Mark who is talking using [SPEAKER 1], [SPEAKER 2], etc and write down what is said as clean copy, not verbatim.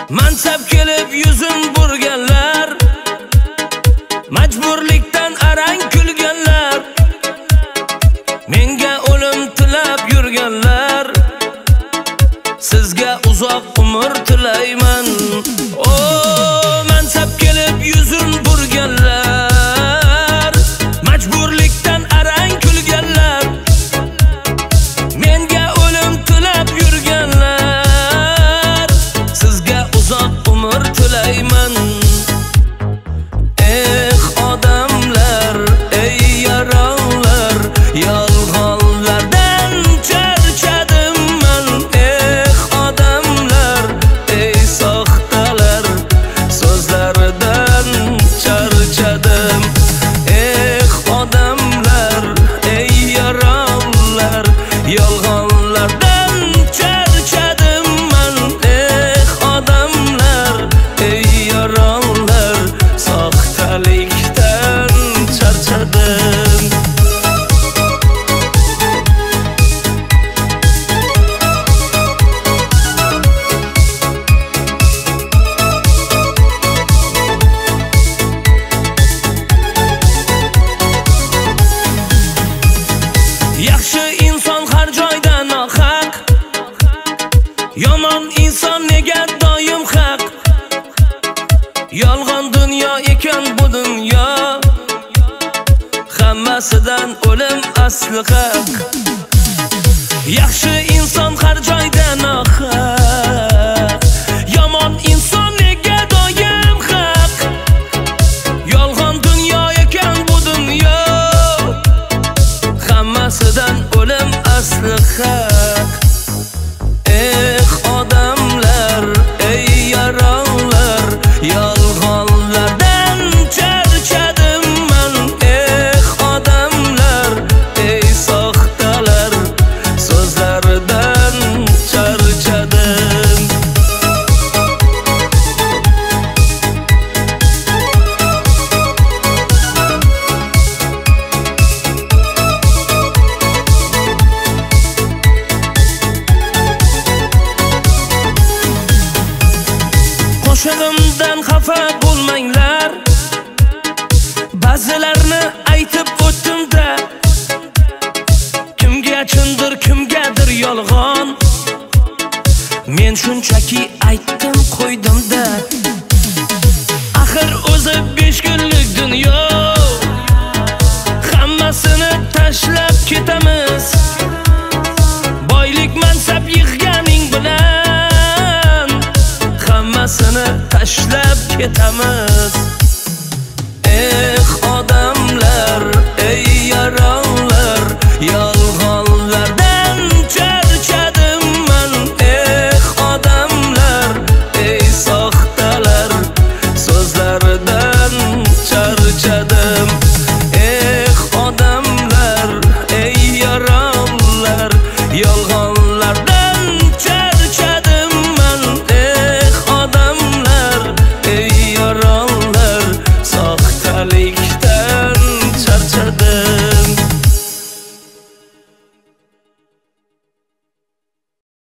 [SPEAKER 1] Mansab kelib yuzin burganlar, majburlikdan arang kulganlar, menga o'lim tilab yurganlar, sizga uzoq umr tilayman. O mansab kelib yuzin burganlar, majburlikdan arang kulganlar, menga o'lim tilab yurganlar, sizga uzoq umr tilayman. Odamlar, ey yaronlar, yolg'onlardan charchadim man. Odamlar, ey soxtalar, so'zlaridan charchadim. Odamlar, ey yaronlar, yolg'onlardan charchadim man. Odamlar, ey yaronlar, soxtalikdan charchadim. Yaxshi inson har joyda nohaq, yomon inson nega doim haq. Yolg'on dunyo ekan bu dunyo, hammasidan o'lim asli haq. Yaxshi inson har joyda nohaq, yomon inson nega doim haq. Yolg'on dunyo ekan bu dunyo, hammasidan o'lim asli haq. Odamlar, ey yaronlar, yolg'onlardan charchadim man. Odamlar, ey soxtalar, so'zlaridan charchadim. Qo'shig'imdan xafa bo'lmanglar, ba'zilarni aytib o'tdim-da. Kimga chindir, kimgadir yolg'on, men shunchaki aytdim qo'ydim-da. Axir o'zi 5 kunlik dunyo, hammasini tashlab ketamiz. Boylik mansab yig'ganing bilan hammasini tashlab ketamiz.